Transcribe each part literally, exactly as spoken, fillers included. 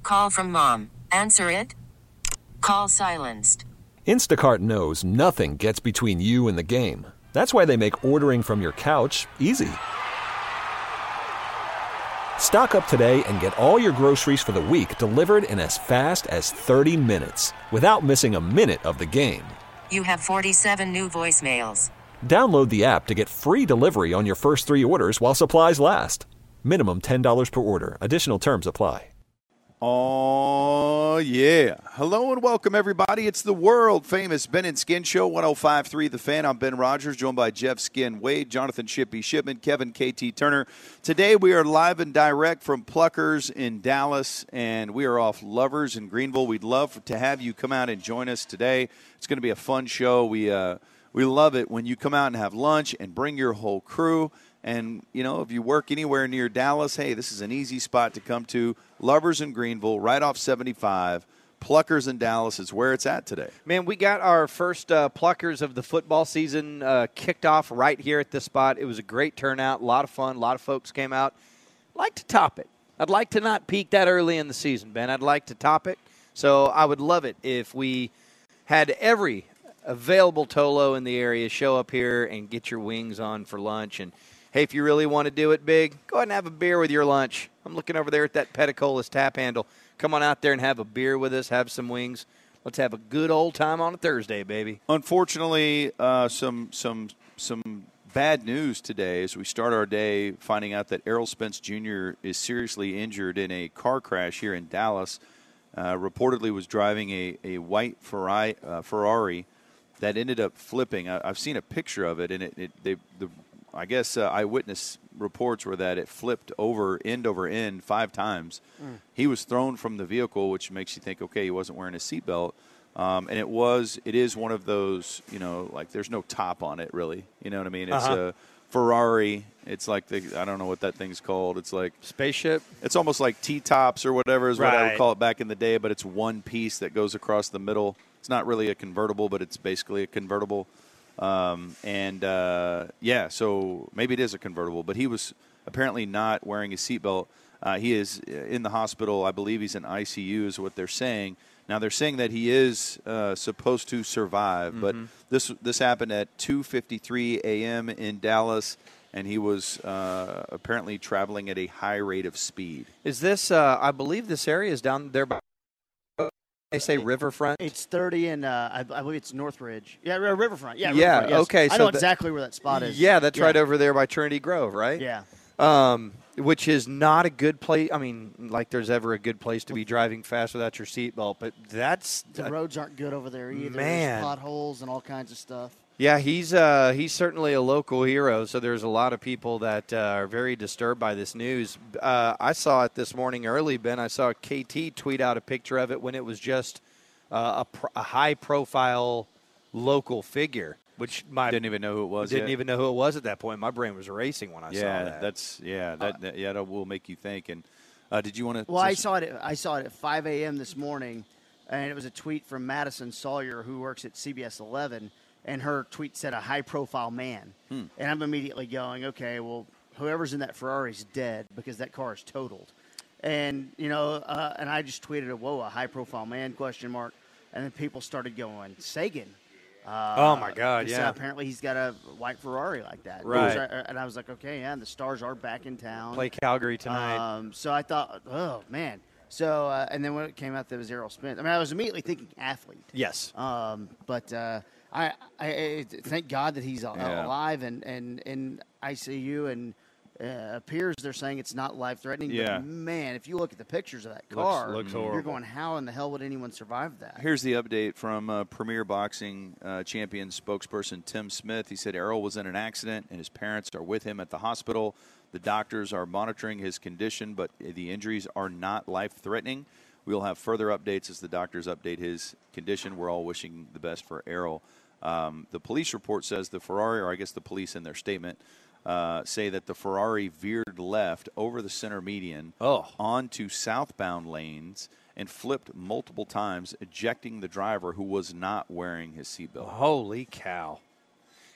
Call from mom. Answer it. Call silenced. Instacart knows nothing gets between you and the game. That's why they make ordering from your couch easy. Stock up today and get all your groceries for the week delivered in as fast as thirty minutes without missing a minute of the game. You have forty-seven new voicemails. Download the app to get free delivery on your first three orders while supplies last. Minimum ten dollars per order. Additional terms apply. Oh, yeah. Hello and welcome, everybody. It's the world-famous Ben and Skin Show, one oh five point three The Fan. I'm Ben Rogers, joined by Jeff Skin Wade, Jonathan Shippy Shipman, Kevin K T Turner. Today we are live and direct from Pluckers in Dallas, and we are off Lovers in Greenville. We'd love to have you come out and join us today. It's going to be a fun show. We uh, we love it when you come out and have lunch and bring your whole crew. And, you know, if you work anywhere near Dallas, hey, this is an easy spot to come to. Lovers in Greenville, right off seventy-five. Pluckers in Dallas is where it's at today. Man, we got our first uh, Pluckers of the football season uh, kicked off right here at this spot. It was a great turnout, a lot of fun, a lot of folks came out. I'd like to top it. I'd like to not peak that early in the season, Ben. I'd like to top it. So I would love it if we had every available Tolo in the area show up here and get your wings on for lunch. And hey, if you really want to do it big, go ahead and have a beer with your lunch. I'm looking over there at that Petticolas tap handle. Come on out there and have a beer with us, have some wings. Let's have a good old time on a Thursday, baby. Unfortunately, uh, some some some bad news today as we start our day finding out that Errol Spence Junior is seriously injured in a car crash here in Dallas. Uh, reportedly was driving a, a white Ferrari, uh, Ferrari that ended up flipping. I, I've seen a picture of it, and it, it they, the I guess uh, eyewitness reports were that it flipped over end over end five times. Mm. He was thrown from the vehicle, which makes you think, okay, he wasn't wearing a seatbelt. Um, and it was, it is one of those, you know, like there's no top on it really. You know what I mean? It's uh-huh. a Ferrari. It's like the, I don't know what that thing's called. It's like spaceship. It's almost like T-tops or whatever is right. what I would call it back in the day. But it's one piece that goes across the middle. It's not really a convertible, but it's basically a convertible. Um, and, uh, yeah, so maybe it is a convertible, but he was apparently not wearing a seatbelt. Uh, he is in the hospital. I believe he's in I C U is what they're saying. Now, they're saying that he is uh, supposed to survive, mm-hmm. but this this happened at two fifty-three a.m. in Dallas, and he was uh, apparently traveling at a high rate of speed. Is this, uh, I believe this area is down there by they say Riverfront? It's thirty and uh, I, I believe it's Northridge. Yeah, Riverfront. Yeah, yeah Riverfront, yes. okay. I so know the, exactly where that spot is. Yeah, that's yeah. right over there by Trinity Grove, right? Yeah. Um, which is not a good place. I mean, like there's ever a good place to be driving fast without your seatbelt, but that's the uh, roads aren't good over there either. Man, there's potholes and all kinds of stuff. Yeah, he's uh, he's certainly a local hero. So there's a lot of people that uh, are very disturbed by this news. Uh, I saw it this morning early, Ben. I saw K T tweet out a picture of it when it was just uh, a, pro- a high-profile local figure. Which my didn't even know who it was. Didn't yet. even know who it was at that point. My brain was racing when I yeah, saw that. That's yeah, that, uh, that yeah, that will make you think. And uh, did you want to? Well, I saw it. At, I saw it at five a.m. this morning, and it was a tweet from Madison Sawyer, who works at C B S eleven, and her tweet said a high-profile man. Hmm. And I'm immediately going, okay, well, whoever's in that Ferrari is dead because that car is totaled. And you know, uh, and I just tweeted, "Whoa, a high-profile man?" Question mark. And then people started going, Sagan. Uh, oh, my God, yeah. Uh, apparently he's got a white Ferrari like that. Right. And I was like, okay, yeah, and the Stars are back in town. Play Calgary tonight. Um, so I thought, oh, man. So, uh, and then when it came out that was Errol Spence, I mean, I was immediately thinking athlete. Yes. Um, but uh, I, I, I thank God that he's yeah. alive and, and in I C U and Uh, appears they're saying it's not life-threatening. Yeah. But, man, if you look at the pictures of that car, looks, looks you're horrible. going, how in the hell would anyone survive that? Here's the update from uh, Premier Boxing uh, Champion spokesperson Tim Smith. He said Errol was in an accident and his parents are with him at the hospital. The doctors are monitoring his condition, but the injuries are not life-threatening. We'll have further updates as the doctors update his condition. We're all wishing the best for Errol. Um, the police report says the Ferrari, or I guess the police in their statement, Uh, say that the Ferrari veered left over the center median oh. onto southbound lanes and flipped multiple times, ejecting the driver who was not wearing his seatbelt. Holy cow.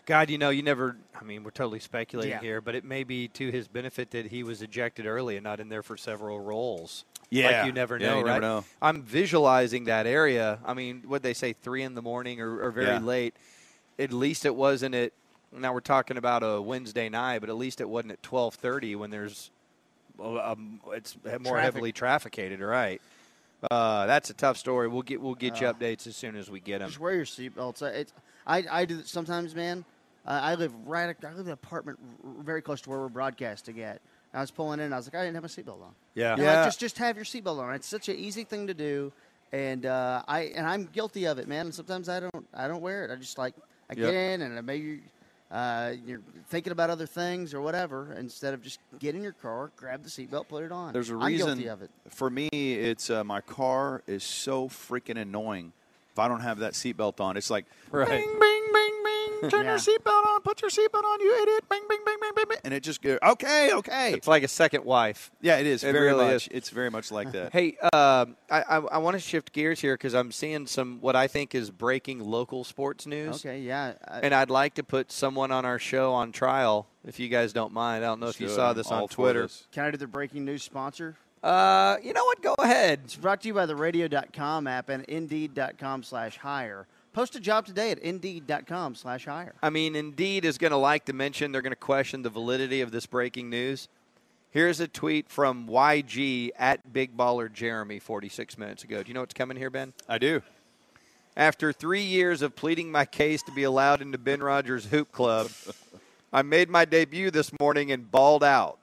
God, you know, you never – I mean, we're totally speculating Yeah. here, but it may be to his benefit that he was ejected early and not in there for several rolls. Yeah. Like you never Yeah, know, you right? never know. I'm visualizing that area. I mean, what they say, three in the morning or, or very Yeah. late. At least it wasn't at – now we're talking about a Wednesday night, but at least it wasn't at twelve thirty when there's um, – it's more Traffic. heavily trafficated, right? Uh, that's a tough story. We'll get we'll get you Uh, updates as soon as we get them. Just wear your seatbelts. Uh, It's, I, I do it sometimes, man. Uh, I live right. I live in an apartment r- very close to where we're broadcasting at. I was pulling in. I was like, I didn't have my seatbelt on. Yeah. You know, Yeah. like, just just have your seatbelt on. It's such an easy thing to do, and uh, I and I'm guilty of it, man. And sometimes I don't I don't wear it. I just like I Yep. get in and I maybe uh, you're thinking about other things or whatever instead of just get in your car, grab the seatbelt, put it on. There's a I'm reason. guilty of it. For me, it's uh, my car is so freaking annoying. If I don't have that seatbelt on, it's like Right. bing, bing, bing, bing. Turn Yeah. your seatbelt on. Put your seatbelt on. You idiot. Bing, bing, bing, bing, bing, bing. And it just goes, okay, okay. It's like a second wife. Yeah, it is It very really much. is. It's very much like that. Hey, um, I, I, I want to shift gears here because I'm seeing some what I think is breaking local sports news. Okay, yeah. I, And I'd like to put someone on our show on trial, if you guys don't mind. I don't know if you Sure, saw I'm this all on for Twitter. this. can I do the breaking news sponsor? Uh, you know what? Go ahead. It's brought to you by the radio dot com app and indeed dot com slash hire. Post a job today at indeed dot com slash hire. I mean, Indeed is going to like to mention they're going to question the validity of this breaking news. Here's a tweet from Y G at Big Baller Jeremy forty-six minutes ago. Do you know what's coming here, Ben? I do. After three years of pleading my case to be allowed into Ben Rogers Hoop Club, I made my debut this morning and balled out.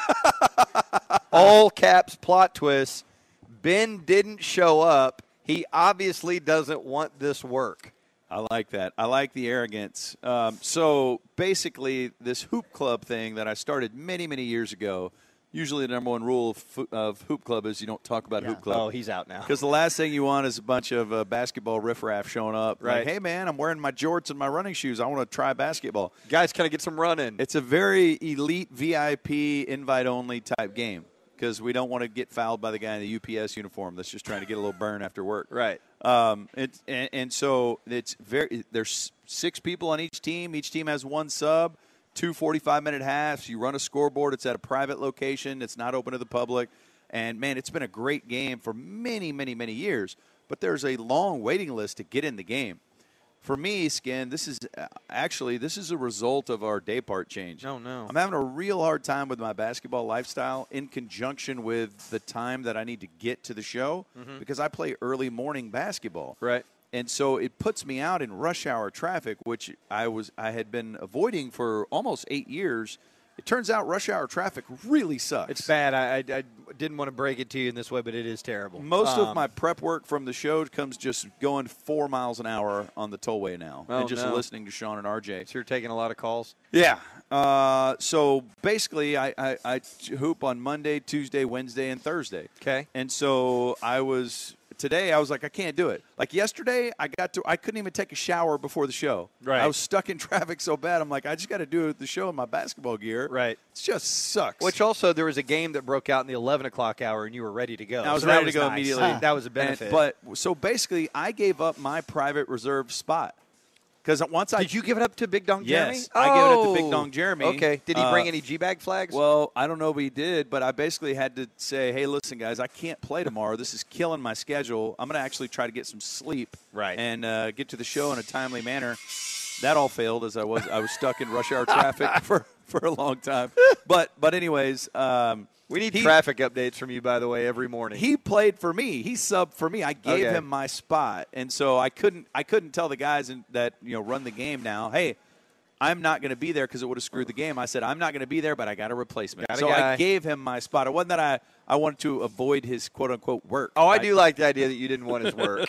All caps plot twist. Ben didn't show up. He obviously doesn't want this work. I like that. I like the arrogance. Um, so basically, this hoop club thing that I started many, many years ago. Usually, the number one rule of, fo- of hoop club is you don't talk about Yeah. hoop club. Oh, he's out now. Because the last thing you want is a bunch of uh, basketball riffraff showing up. Right. Like, hey, man, I'm wearing my jorts and my running shoes. I want to try basketball. Guys, can I get some running? It's a very elite V I P invite-only type game because we don't want to get fouled by the guy in the U P S uniform that's just trying to get a little burn after work. Right. Um, it, and, and so it's very. There's six people on each team. Each team has one sub, two forty-five minute halves. You run a scoreboard. It's at a private location. It's not open to the public. And, man, it's been a great game for many, many, many years. But there's a long waiting list to get in the game. For me, Skin, this is uh, actually this is a result of our day part change. Oh, no. I'm having a real hard time with my basketball lifestyle in conjunction with the time that I need to get to the show because I play early morning basketball. Right. And so it puts me out in rush hour traffic, which I was I had been avoiding for almost eight years. It turns out rush hour traffic really sucks. It's bad. I, I, I didn't want to break it to you in this way, but it is terrible. Most Um, of my prep work from the show comes just going four miles an hour on the tollway now, Oh, and just no. listening to Sean and R J. So you're taking a lot of calls? Yeah. Uh, so basically, I, I, I hoop on Monday, Tuesday, Wednesday, and Thursday. Okay. And so I was today. I was like, I can't do it. Like yesterday, I got to. I couldn't even take a shower before the show. Right. I was stuck in traffic so bad. I'm like, I just got to do the show in my basketball gear. Right. It just sucks. Which also, there was a game that broke out in the eleven o'clock hour, and you were ready to go. I was So that ready to go nice. immediately. That was a And- benefit. but so basically, I gave up my private reserve spot because once I Did you give it up to Big Dong Jeremy? Yes, I gave it up to Big Oh. Dong Jeremy. Okay. Did he bring Uh, any G-bag flags? Well, I don't know if he did, but I basically had to say, hey, listen, guys, I can't play tomorrow. This is killing my schedule. I'm going to actually try to get some sleep Right. and uh, get to the show in a timely manner. That all failed as I was I was stuck in rush hour traffic for, for a long time. But, but anyways, um, we need he- traffic updates from you, by the way, every morning. he played for me. He subbed for me. I gave Okay. him my spot, and so I couldn't I couldn't tell the guys in, that you know run the game now, hey, I'm not going to be there because it would have screwed the game. I said I'm not going to be there, but I got a replacement. Got a so guy. I gave him my spot. It wasn't that I, I wanted to avoid his quote unquote work. oh, I do like the idea that you didn't want his work.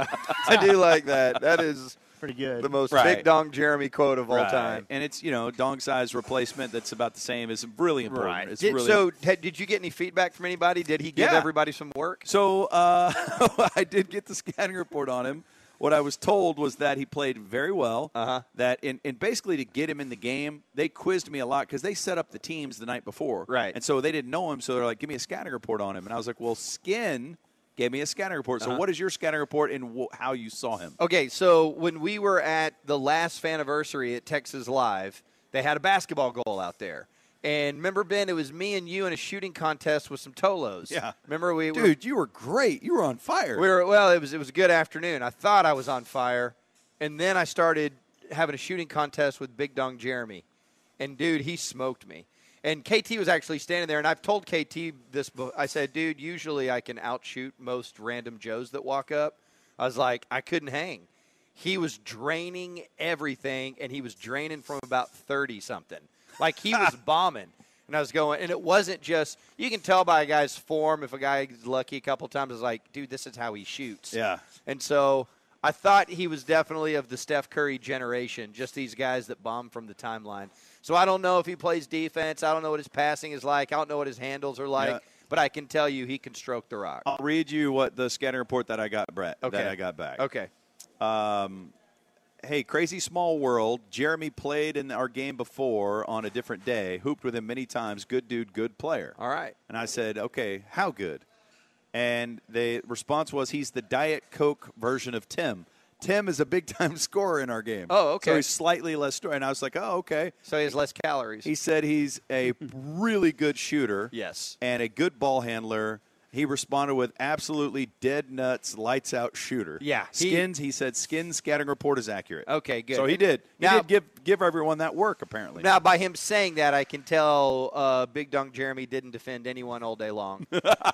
I do like that. That is Pretty good. the most Right. Big Dong Jeremy quote of all Right. time. and it's you know dong size replacement that's about the same. Is really important. Right. It's Did, really so, had- did you get any feedback from anybody? Did he give Yeah. everybody some work? So uh, I did get the scouting report on him. What I was told was that he played very well. Uh-huh. That in, and basically to get him in the game, they quizzed me a lot because they set up the teams the night before. Right. And so they didn't know him, so they're like, "Give me a scouting report on him." And I was like, "Well, Skin gave me a scouting report. So Uh-huh. what is your scouting report and wh- how you saw him? Okay, so when we were at the last Faniversary at Texas Live, they had a basketball goal out there. And remember, Ben, it was me and you in a shooting contest with some Tolos. Yeah. Remember we were, Dude, you were great. You were on fire. we were well, it was it was a good afternoon. I thought I was on fire. And then I started having a shooting contest with Big Dong Jeremy. And dude, he smoked me. And K T was actually standing there, and I've told K T this. I said, dude, usually I can outshoot most random Joes that walk up. I was like, I couldn't hang. He was draining everything, and he was draining from about thirty-something. Like, he was bombing. And I was going, and it wasn't just, you can tell by a guy's form if a guy is lucky a couple times. I was like, dude, this is how he shoots. Yeah. And so I thought he was definitely of the Steph Curry generation, just these guys that bomb from the timeline. So I don't know if he plays defense. I don't know what his passing is like. I don't know what his handles are like. Yeah. But I can tell you he can stroke the rock. I'll read you what the scouting report that I got, Brett, Okay. that I got back. Okay. Um, hey, crazy small world. Jeremy played in our game before on a different day, hooped with him many times. Good dude, good player. All right. And I said, okay, how good? And the response was, he's the Diet Coke version of Tim. Tim is a big-time scorer in our game. Oh, okay. So he's slightly less scorer. And I was like, oh, okay. So he has less calories. He said he's a really good shooter. Yes. And a good ball handler. He responded with absolutely dead nuts, lights out shooter. Yeah, he- Skins, he said Skins scouting report is accurate. Okay, good. So he did. He Now- did give give everyone that work, apparently. Now, by him saying that, I can tell uh, Big Dunk Jeremy didn't defend anyone all day long.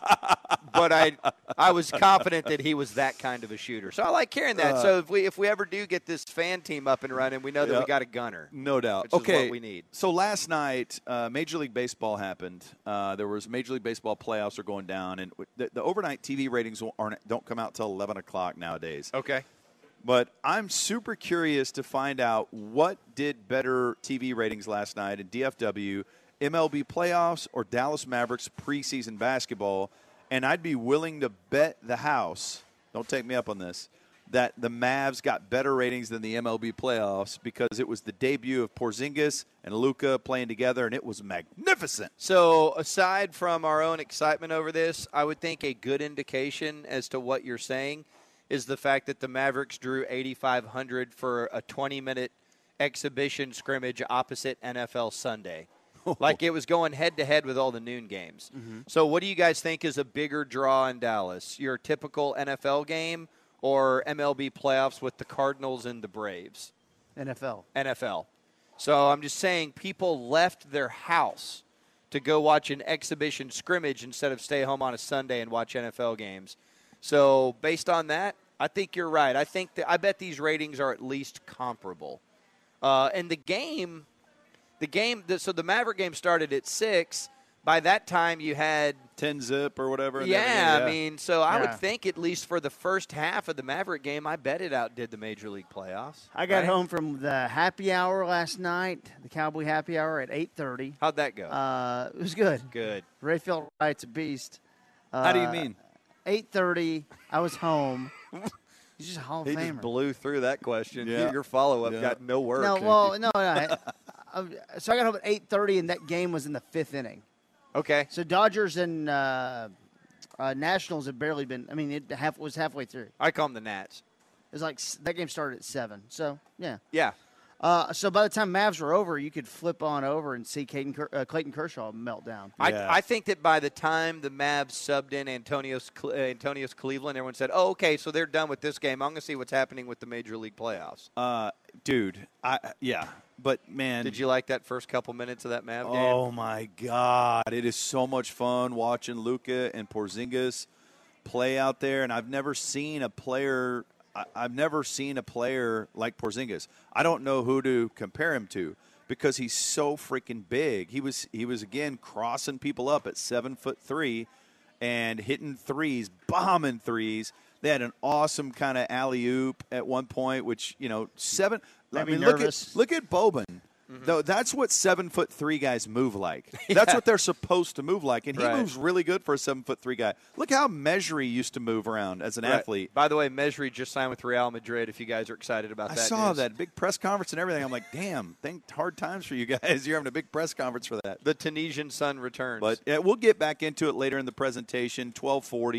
But I I was confident that he was that kind of a shooter. So I like hearing that. Uh, so if we if we ever do get this fan team up and running, we know that Yeah. we got a gunner. No doubt. Which is okay, what we need. So last night, uh, Major League Baseball happened. Uh, there was Major League Baseball playoffs are going down, and the, the overnight T V ratings aren't, don't come out till eleven o'clock nowadays. Okay. But I'm super curious to find out what did better T V ratings last night in D F W, M L B playoffs, or Dallas Mavericks preseason basketball. And I'd be willing to bet the house, don't take me up on this, that the Mavs got better ratings than the M L B playoffs because it was the debut of Porzingis and Luka playing together, and it was magnificent. So aside from our own excitement over this, I would think a good indication as to what you're saying is the fact that the Mavericks drew eighty-five hundred for a twenty-minute exhibition scrimmage opposite N F L Sunday. Like it was going head-to-head with all the noon games. Mm-hmm. So what do you guys think is a bigger draw in Dallas? Your typical N F L game or M L B playoffs with the Cardinals and the Braves? N F L. N F L. So I'm just saying people left their house to go watch an exhibition scrimmage instead of stay home on a Sunday and watch N F L games. So based on that, I think you're right. I think that I bet these ratings are at least comparable. Uh, and the game, the game. The, so the Maverick game started at six. By that time, you had ten zip or whatever. and yeah, everything, I mean, so I Yeah. would think at least for the first half of the Maverick game, I bet it outdid the Major League playoffs. I got right? home from the happy hour last night, the Cowboy happy hour at eight thirty. How'd that go? Uh, it was good. Good. Ray Felt Right's a beast. Uh, How do you mean? eight thirty, I was home. He's just a Hall of He Famer. just blew through that question. Yeah. Your, your follow-up Yeah. got no work. No, well, no, no. I, I, so I got home at eight thirty, and that game was in the fifth inning. Okay. So Dodgers and uh, uh, Nationals have barely been. I mean, it half, was halfway through. It I call them the Nats. was like s- that game started at seven. So yeah. Yeah. Uh, so by the time Mavs were over, you could flip on over and see Clayton, Ker- uh, Clayton Kershaw melt down. Yeah. I, I think that by the time the Mavs subbed in Antonius, Cle- uh, Antonius Cleveland, everyone said, oh, okay, so they're done with this game. I'm going to see what's happening with the Major League playoffs. Uh, dude, I yeah. But, man. Did you like that first couple minutes of that Mav game? Oh, my God. It is so much fun watching Luka and Porzingis play out there. And I've never seen a player I, I've never seen a player like Porzingis. I don't know who to compare him to because he's so freaking big. He was, he was again, crossing people up at seven foot three and hitting threes, bombing threes. They had an awesome kind of alley-oop at one point, which, you know, seven – I Maybe mean, look at, nervous. look at Boban. Mm-hmm. Though that's what seven foot three guys move like. That's what they're supposed to move like, and he Right. moves really good for a seven foot three guy. Look how Measry used to move around as an Right. athlete. By the way, Mesri just signed with Real Madrid, if you guys are excited about I that. saw news. that big press conference and everything. I'm like, damn, think hard times for you guys. You're having a big press conference for that. The Tunisian sun returns. But yeah, we'll get back into it later in the presentation. twelve forty.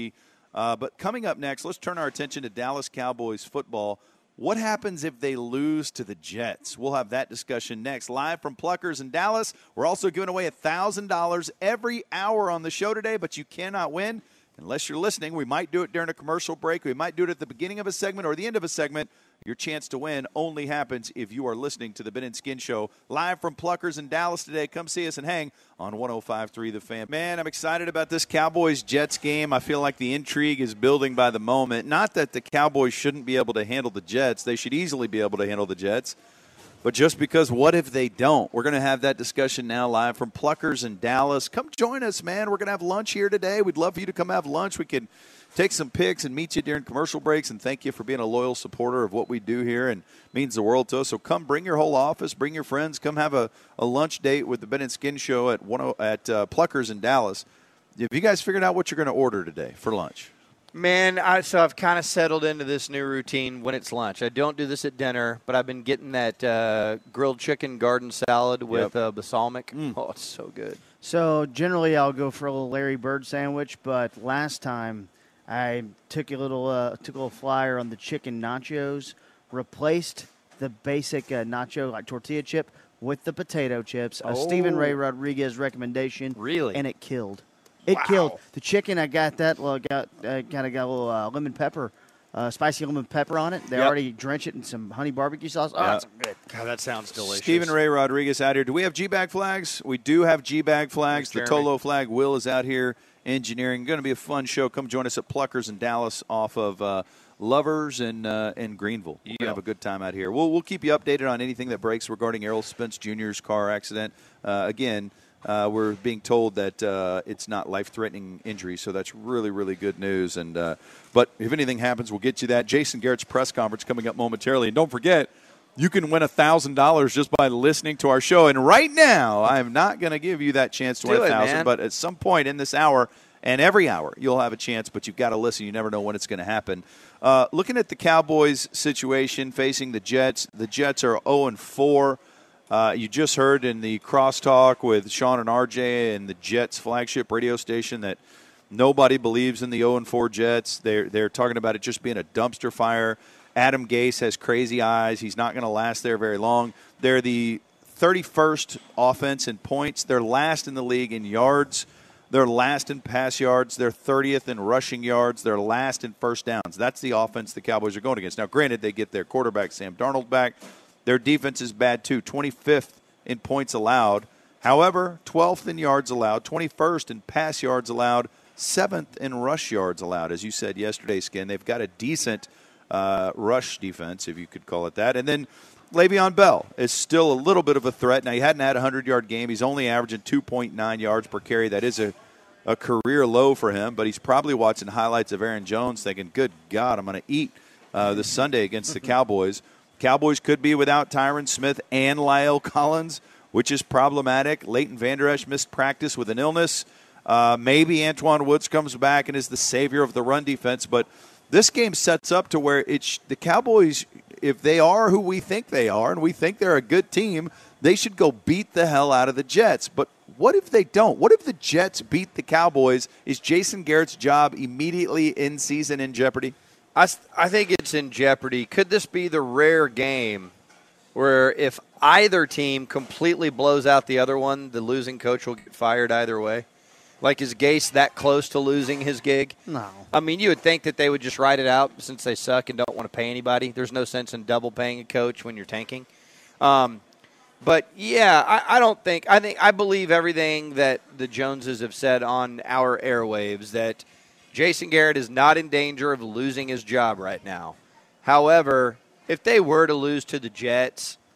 Uh, but coming up next, let's turn our attention to Dallas Cowboys football. What happens if they lose to the Jets? We'll have that discussion next. Live from Pluckers in Dallas. We're also giving away one thousand dollars every hour on the show today, but you cannot win unless you're listening. We might do it during a commercial break. We might do it at the beginning of a segment or the end of a segment. Your chance to win only happens if you are listening to the Ben and Skin Show live from Pluckers in Dallas today. Come see us and hang on one oh five point three The Fan. Man, I'm excited about this Cowboys-Jets game. I feel like the intrigue is building by the moment. Not that the Cowboys shouldn't be able to handle the Jets. They should easily be able to handle the Jets. But just because what if they don't? We're going to have that discussion now live from Pluckers in Dallas. Come join us, man. We're going to have lunch here today. We'd love for you to come have lunch. We can take some pics and meet you during commercial breaks, and thank you for being a loyal supporter of what we do here, and it means the world to us. So come bring your whole office, bring your friends, come have a, a lunch date with the Ben and Skin Show at one at uh, Pluckers in Dallas. Have you guys figured out what you're going to order today for lunch? Man, I, so I've kind of settled into this new routine when it's lunch. I don't do this at dinner, but I've been getting that uh, grilled chicken garden salad with yep. uh, balsamic. Mm. Oh, it's so good. So generally I'll go for a little Larry Bird sandwich, but last time I took a little uh, took a little flyer on the chicken nachos, replaced the basic uh, nacho like tortilla chip with the potato chips. A Oh. Stephen Ray Rodriguez recommendation. Really? And it killed. It Wow. killed the chicken. I got that. Well, got uh, kind of got a little uh, lemon pepper, uh, spicy lemon pepper on it. They Yep. already drench it in some honey barbecue sauce. Oh, Yep. it's good. God, that sounds delicious. Stephen Ray Rodriguez out here. Do we have G-Bag flags? We do have G-Bag flags. The Thanks, Jeremy. Tolo flag. Will is out here engineering. Going to be a fun show. Come join us at Pluckers in Dallas off of uh, Lovers in, uh, in Greenville. We're going to have a good time out here. We'll, we'll keep you updated on anything that breaks regarding Errol Spence Junior's car accident. Uh, again, uh, we're being told that uh, it's not life-threatening injury, so that's really, really good news. And uh, But if anything happens, we'll get you that. Jason Garrett's press conference coming up momentarily. And don't forget, you can win one thousand dollars just by listening to our show. And right now, I'm not going to give you that chance to Do win it, one thousand dollars, man. but at some point in this hour and every hour, you'll have a chance, but you've got to listen. You never know when it's going to happen. Uh, looking at the Cowboys situation facing the Jets, the Jets are oh and four. Uh, you just heard in the crosstalk with Sean and R J and the Jets flagship radio station that nobody believes in the oh and four Jets. They're, they're talking about it just being a dumpster fire. Adam Gase has crazy eyes. He's not going to last there very long. They're the thirty-first offense in points. They're last in the league in yards. They're last in pass yards. They're thirtieth in rushing yards. They're last in first downs. That's the offense the Cowboys are going against. Now, granted, they get their quarterback, Sam Darnold, back. Their defense is bad, too, twenty-fifth in points allowed. However, twelfth in yards allowed, twenty-first in pass yards allowed, seventh in rush yards allowed. As you said yesterday, Skin, they've got a decent uh, rush defense, if you could call it that. And then Le'Veon Bell is still a little bit of a threat. Now, he hadn't had a hundred-yard game. He's only averaging two point nine yards per carry. That is a, a career low for him, but he's probably watching highlights of Aaron Jones thinking, good God, I'm going to eat uh, this Sunday against the Cowboys. Cowboys could be without Tyron Smith and Lyle Collins, which is problematic. Leighton Vander Esch missed practice with an illness. Uh, maybe Antoine Woods comes back and is the savior of the run defense, but this game sets up to where it's the Cowboys, if they are who we think they are, and we think they're a good team, they should go beat the hell out of the Jets. But what if they don't? What if the Jets beat the Cowboys? Is Jason Garrett's job immediately in season in jeopardy? I, I think it's in jeopardy. Could this be the rare game where if either team completely blows out the other one, the losing coach will get fired either way? Like, is Gase that close to losing his gig? No. I mean, you would think that they would just write it out since they suck and don't want to pay anybody. There's no sense in double paying a coach when you're tanking. Um, but, yeah, I, I don't think – I think I believe everything that the Joneses have said on our airwaves, that Jason Garrett is not in danger of losing his job right now. However, if they were to lose to the Jets –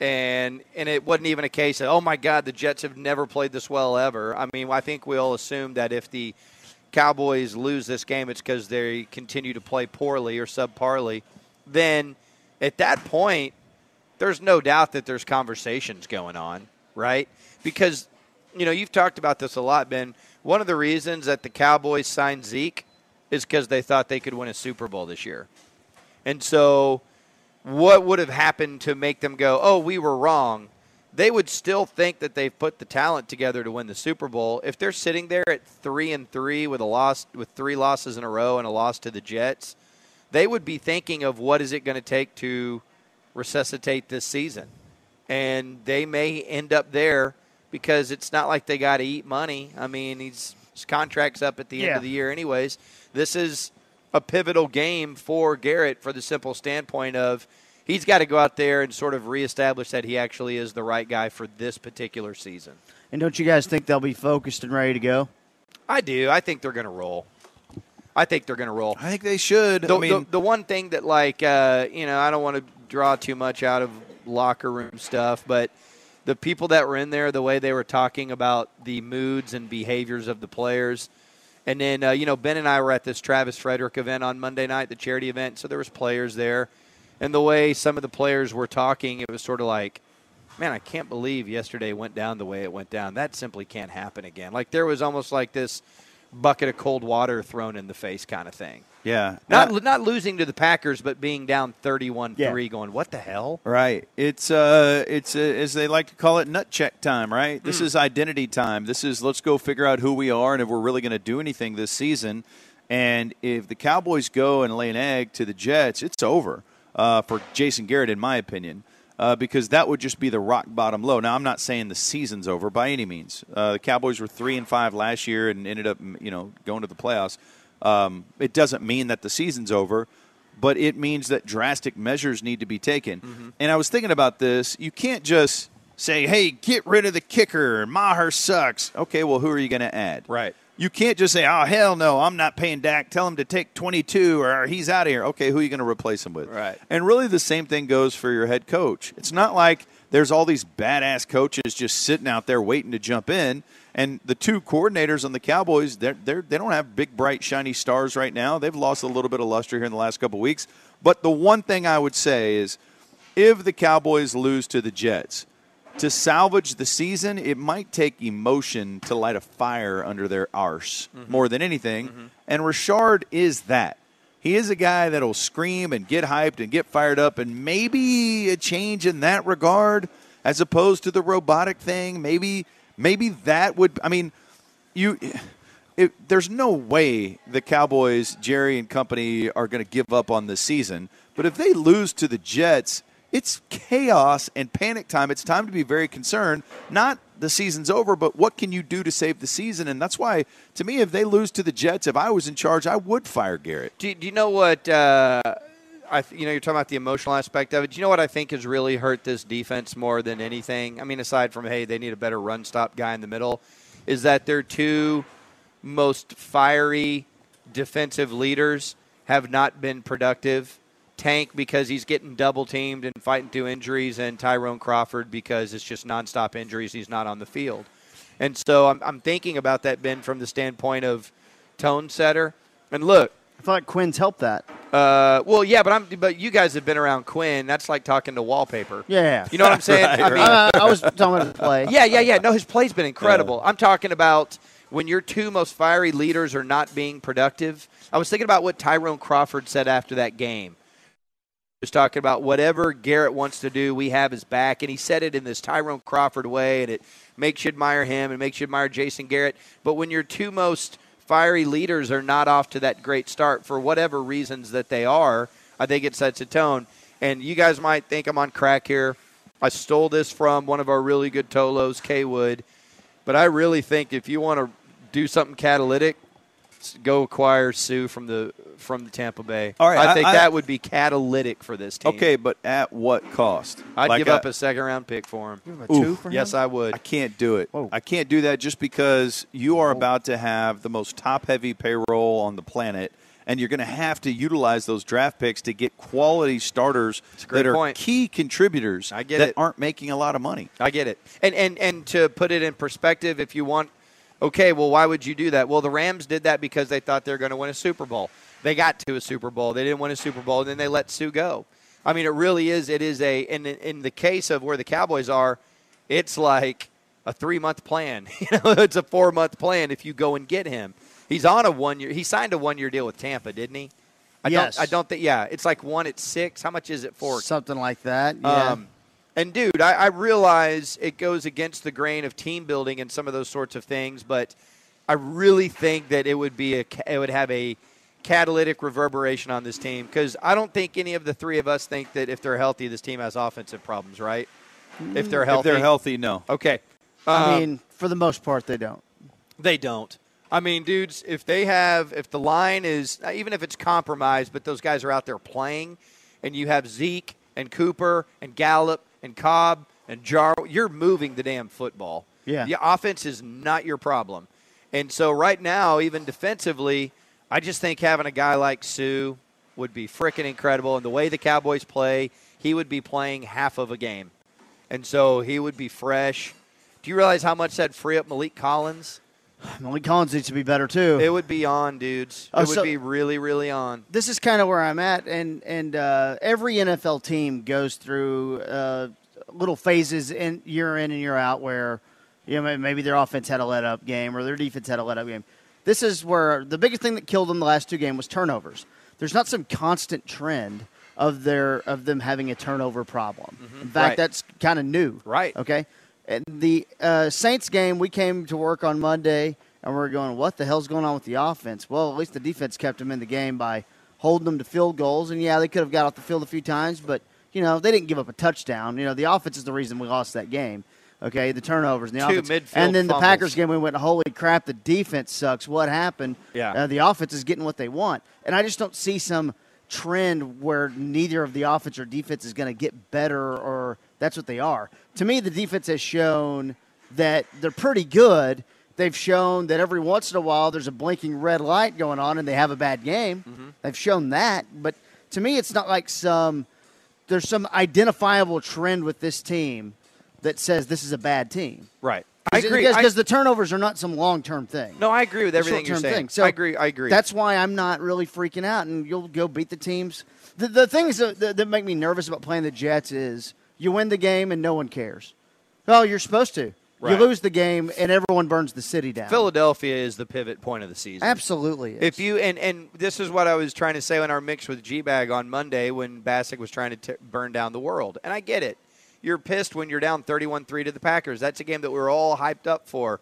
And and it wasn't even a case of, oh, my God, the Jets have never played this well ever. I mean, I think we all assume that if the Cowboys lose this game, it's because they continue to play poorly or subparly. Then at that point, there's no doubt that there's conversations going on, right? Because, you know, you've talked about this a lot, Ben. One of the reasons that the Cowboys signed Zeke is because they thought they could win a Super Bowl this year. And so – what would have happened to make them go, oh, we were wrong? they would still think that they've put the talent together to win the Super Bowl. If they're sitting there at three and three with a loss, with three losses in a row and a loss to the Jets, they would be thinking of what is it going to take to resuscitate this season. And they may end up there because it's not like they got to eat money. I mean, he's, his contract's up at the yeah. end of the year anyways. This is a pivotal game for Garrett for the simple standpoint of he's got to go out there and sort of reestablish that he actually is the right guy for this particular season. And don't you guys think they'll be focused and ready to go? I do. I think they're going to roll. I think they're going to roll. I think they should. The, I mean, the, the one thing that, like, uh, you know, I don't want to draw too much out of locker room stuff, but the people that were in there, the way they were talking about the moods and behaviors of the players. And then, uh, you know, Ben and I were at this Travis Frederick event on Monday night, the charity event, so there was players there. And the way some of the players were talking, it was sort of like, man, I can't believe yesterday went down the way it went down. That simply can't happen again. Like there was almost like this bucket of cold water thrown in the face kind of thing. yeah. Not Uh, not losing to the Packers, but being down thirty-one three Yeah. going, what the hell? Right. It's uh, it's uh, as they like to call it, nut check time. Right. This is identity time. This is let's go figure out who we are and if we're really going to do anything this season. And if the Cowboys go and lay an egg to the Jets, it's over uh, for Jason Garrett, in my opinion, uh, because that would just be the rock bottom low. Now, I'm not saying the season's over by any means. Uh, the Cowboys were three and five last year and ended up, you know, going to the playoffs. Um, it doesn't mean that the season's over, but it means that drastic measures need to be taken. Mm-hmm. And I was thinking about this. You can't just say, hey, get rid of the kicker. Maher sucks. Okay, well, who are you going to add? Right. You can't just say, oh, hell no, I'm not paying Dak. Tell him to take twenty-two or he's out of here. Okay, who are you going to replace him with? Right. And really the same thing goes for your head coach. It's not like there's all these badass coaches just sitting out there waiting to jump in. And the two coordinators on the Cowboys, they're, they're, they don't have big, bright, shiny stars right now. They've lost a little bit of luster here in the last couple of weeks. But the one thing I would say is if the Cowboys lose to the Jets, to salvage the season, it might take emotion to light a fire under their arse mm-hmm. more than anything. Mm-hmm. And Rashard is that. He is a guy that will scream and get hyped and get fired up, and maybe a change in that regard as opposed to the robotic thing. Maybe maybe that would – I mean, you it, there's no way the Cowboys, Jerry and company, are going to give up on this season. But if they lose to the Jets – it's chaos and panic time. It's time to be very concerned. Not the season's over, but what can you do to save the season? And that's why, to me, if they lose to the Jets, if I was in charge, I would fire Garrett. Do, do you know what uh, I? You know, you're talking about the emotional aspect of it. Do you know what I think has really hurt this defense more than anything? I mean, aside from, hey, they need a better run stop guy in the middle, is that their two most fiery defensive leaders have not been productive. Tank because he's getting double teamed and fighting through injuries, and Tyrone Crawford because it's just nonstop injuries. He's not on the field. And so I'm, I'm thinking about that, Ben, from the standpoint of tone setter. And look, I feel like Quinn's helped that. Uh, well, yeah, but I'm but you guys have been around Quinn. That's like talking to wallpaper. Yeah. You know what I'm saying? Right, I mean, uh, I was talking about his play. yeah, yeah, yeah. No, his play's been incredible. Yeah. I'm talking about when your two most fiery leaders are not being productive. I was thinking about what Tyrone Crawford said after that game. Was talking about whatever Garrett wants to do, we have his back. And he said it in this Tyrone Crawford way, and it makes you admire him and makes you admire Jason Garrett. But when your two most fiery leaders are not off to that great start for whatever reasons that they are, I think it sets a tone. And you guys might think I'm on crack here. I stole this from one of our really good Tolos, K Wood. But I really think if you want to do something catalytic, go acquire Sue from the from the Tampa Bay. All right, I think I, I, that would be catalytic for this team. Okay, but at what cost? I'd like give a, up a second-round pick for him. You have a two for him? Yes, I would. I can't do it. Whoa. I can't do that just because you are about to have the most top-heavy payroll on the planet, and you're going to have to utilize those draft picks to get quality starters that are point. key contributors I get that it. aren't making a lot of money. I get it. And, and, and to put it in perspective, if you want, okay, well, why would you do that? Well, the Rams did that because they thought they were going to win a Super Bowl. They got to a Super Bowl. They didn't win a Super Bowl, and then they let Sue go. I mean, it really is. It is a in in the case of where the Cowboys are, it's like a three-month plan. You know, it's a four-month plan if you go and get him. He's on a one-year. He signed a one-year deal with Tampa, didn't he? I yes. Don't, I don't think. Yeah, it's like one at six. How much is it for? Something like that. Yeah. Um, And, dude, I, I realize it goes against the grain of team building and some of those sorts of things, but I really think that it would be a, it would have a catalytic reverberation on this team because I don't think any of the three of us think that if they're healthy, this team has offensive problems, right? If they're healthy. If they're healthy, no. Okay. I Um, mean, for the most part, they don't. They don't. I mean, dudes, if they have, if the line is, even if it's compromised, but those guys are out there playing, and you have Zeke and Cooper and Gallup and Cobb and Jar, you're moving the damn football. Yeah. The offense is not your problem. And so right now, even defensively, I just think having a guy like Sue would be freaking incredible. And the way the Cowboys play, he would be playing half of a game. And so he would be fresh. Do you realize how much that'd free up Malik Collins? Malik Collins needs to be better, too. It would be on, dudes. It Oh, would so- be really, really on. This is kind of where I'm at, and and uh, every N F L team goes through uh, little phases in year in and year out where, you know, maybe their offense had a let up game or their defense had a let up game. This is where the biggest thing that killed them the last two games was turnovers. There's not some constant trend of their of them having a turnover problem. In fact, Right. that's kind of new. Right. Okay. And the uh, Saints game, we came to work on Monday, and we we're going, what the hell's going on with the offense? Well, at least the defense kept them in the game by holding them to field goals. And, yeah, they could have got off the field a few times, but, you know, they didn't give up a touchdown. You know, the offense is the reason we lost that game. Okay, the turnovers and the Two offense. midfield And then the fumbles. Packers game, we went, holy crap, the defense sucks. What happened? Yeah. Uh, the offense is getting what they want. And I just don't see some trend where neither of the offense or defense is going to get better, or that's what they are. To me, the defense has shown that they're pretty good. They've shown that every once in a while there's a blinking red light going on and they have a bad game. Mm-hmm. They've shown that. But to me, it's not like some there's some identifiable trend with this team that says this is a bad team. Right. I agree. Because I- the turnovers are not some long-term thing. No, I agree with They're everything you're short-term saying. thing. So I agree. I agree. That's why I'm not really freaking out, and you'll go beat the teams. The, the things that, that, that make me nervous about playing the Jets is you win the game and no one cares. Oh, you're supposed to. Right. You lose the game and everyone burns the city down. Philadelphia is the pivot point of the season. Absolutely. is. If you and, and this is what I was trying to say in our mix with G-Bag on Monday when Bassick was trying to t- burn down the world. And I get it. You're pissed when you're down thirty-one three to the Packers. That's a game that we were all hyped up for.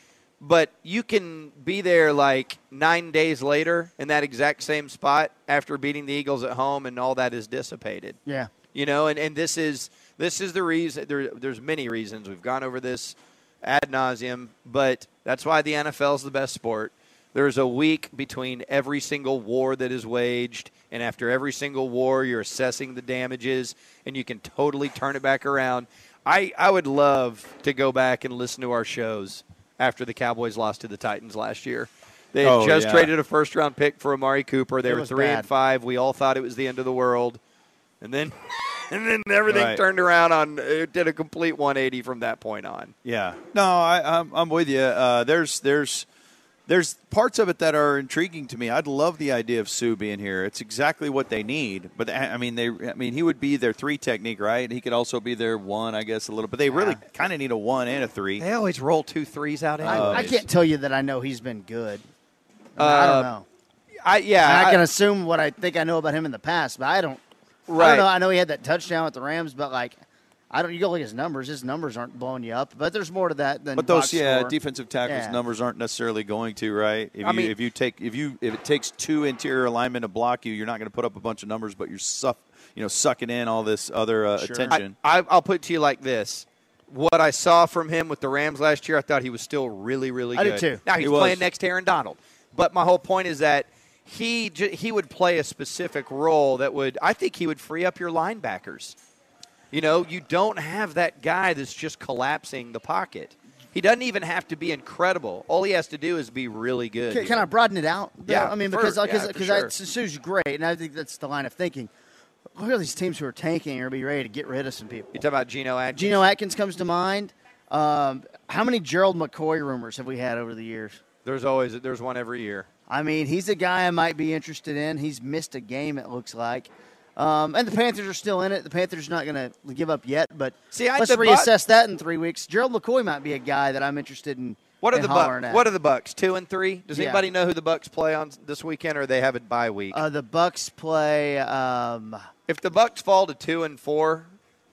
But you can be there like nine days later in that exact same spot after beating the Eagles at home and all that is dissipated. Yeah. You know, and, and this is this is the reason. There, there's many reasons. We've gone over this ad nauseum, but that's why the N F L is the best sport. There's a week between every single war that is waged, and after every single war, you're assessing the damages, and you can totally turn it back around. I, I would love to go back and listen to our shows after the Cowboys lost to the Titans last year. They had Oh, just yeah. traded a first-round pick for Amari Cooper. They It were was three bad. and five. We all thought it was the end of the world, and then and then everything Right. turned around on. It did a complete one eighty from that point on. Yeah. No, I, I'm, I'm with you. Uh, there's there's there's parts of it that are intriguing to me. I'd love the idea of Sue being here. It's exactly what they need. But I I mean, they I mean, he would be their three technique, right? He could also be their one, I guess, a little. But they really kind of need a one and a three. They always roll two threes out. I, Anyway. I can't tell you that I know he's been good. I, mean, I Uh, don't know. I yeah. And I I- can assume what I think I know about him in the past, but I don't. I Right. don't know. I know he had that touchdown with the Rams, but like, I don't. You go look at his numbers. His numbers aren't blowing you up. But there's more to that than. But those, box yeah, score. defensive tackles Yeah. numbers aren't necessarily going to, right? If I you mean- if you take if you if it takes two interior linemen to block you, you're not going to put up a bunch of numbers, but you're suff, you know, sucking in all this other uh, Sure. attention. I, I'll put it to you like this. What I saw from him with the Rams last year, I thought he was still really, really I good. did too. Now, he's He was. playing next to Aaron Donald. But my whole point is that he j- he would play a specific role that would – I think he would free up your linebackers. You know, you don't have that guy that's just collapsing the pocket. He doesn't even have to be incredible. All he has to do is be really good. Can, can I broaden it out? Yeah, I mean, for- because yeah, because for because sure. Sue's great, and I think that's the line of thinking. Look at these teams who are tanking or be ready to get rid of some people. You talk about Geno Atkins? Geno Atkins comes to mind. Um, how many Gerald McCoy rumors have we had over the years? There's always – there's one every year. I mean, he's a guy I might be interested in. He's missed a game, it looks like. Um, and the Panthers are still in it. The Panthers are not going to give up yet, but See, I- let's the Bu- reassess that in three weeks. Gerald McCoy might be a guy that I'm interested in. What are in the hollering Bucks? at. What are the Bucks? Two and three. Does Yeah. anybody know who the Bucks play on this weekend, or they have a bye week? Uh, the Bucks play. Um, if the Bucks fall to two and four,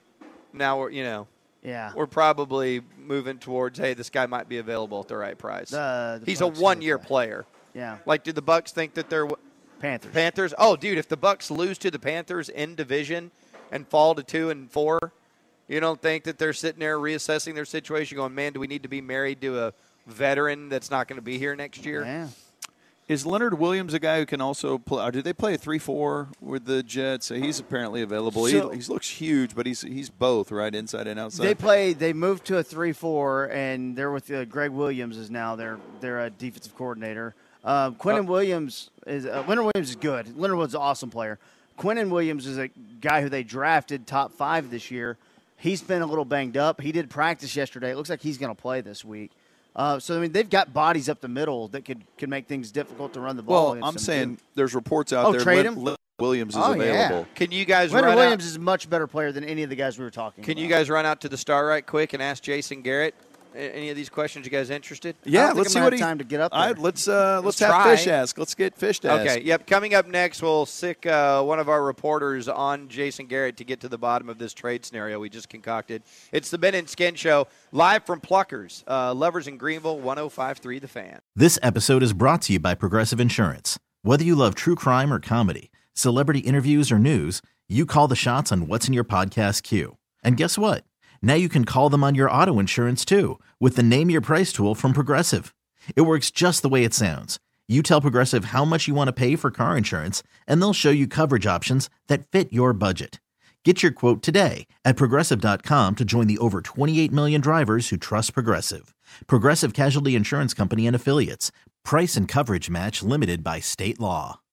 now we're, you know, Yeah. we're probably moving towards, hey, this guy might be available at the right price. The- the He's a Bucks one-year are okay. player. Yeah. Like, do the Bucks think that they're Panthers. Panthers? Oh, dude, if the Bucks lose to the Panthers in division and fall to two and four, you don't think that they're sitting there reassessing their situation, going, man, do we need to be married to a veteran that's not going to be here next year? Yeah. Is Leonard Williams a guy who can also play? Or do they play a three four with the Jets? He's apparently available. So- he, he looks huge, but he's he's both, right, inside and outside. They play. They moved to a three four, and they're with uh, Greg Williams is now their their uh, defensive coordinator. Uh, Quentin Oh. Williams is uh, Leonard Williams is good. Leonard Williams is an awesome player. Quentin Williams is a guy who they drafted top five this year. He's been a little banged up. He did practice yesterday. It looks like he's going to play this week. Uh, so I mean, they've got bodies up the middle that could could make things difficult to run the ball. well, against I'm them, saying too. there's reports out Oh, there. trade Lin- him? Lin- Williams is Oh, yeah. available. Can you guys Leonard run Williams out, is a much better player than any of the guys we were talking Can about. you guys run out to the Star right quick and ask Jason Garrett a- any of these questions? You guys interested? Yeah, think let's I'm see gonna what have he. time to get up All there. right, let's uh, let's, Let's have try. Fish ask. Let's get Fish to ask. Okay, yep. Coming up next, we'll sick uh, one of our reporters on Jason Garrett to get to the bottom of this trade scenario we just concocted. It's the Ben and Skin Show, live from Pluckers, uh, Lovers in Greenville, one oh five point three The Fan. This episode is brought to you by Progressive Insurance. Whether you love true crime or comedy, celebrity interviews or news, you call the shots on what's in your podcast queue. And guess what? Now you can call them on your auto insurance too with the Name Your Price tool from Progressive. It works just the way it sounds. You tell Progressive how much you want to pay for car insurance, and they'll show you coverage options that fit your budget. Get your quote today at Progressive dot com to join the over twenty-eight million drivers who trust Progressive. Progressive Casualty Insurance Company and Affiliates. Price and coverage match limited by state law.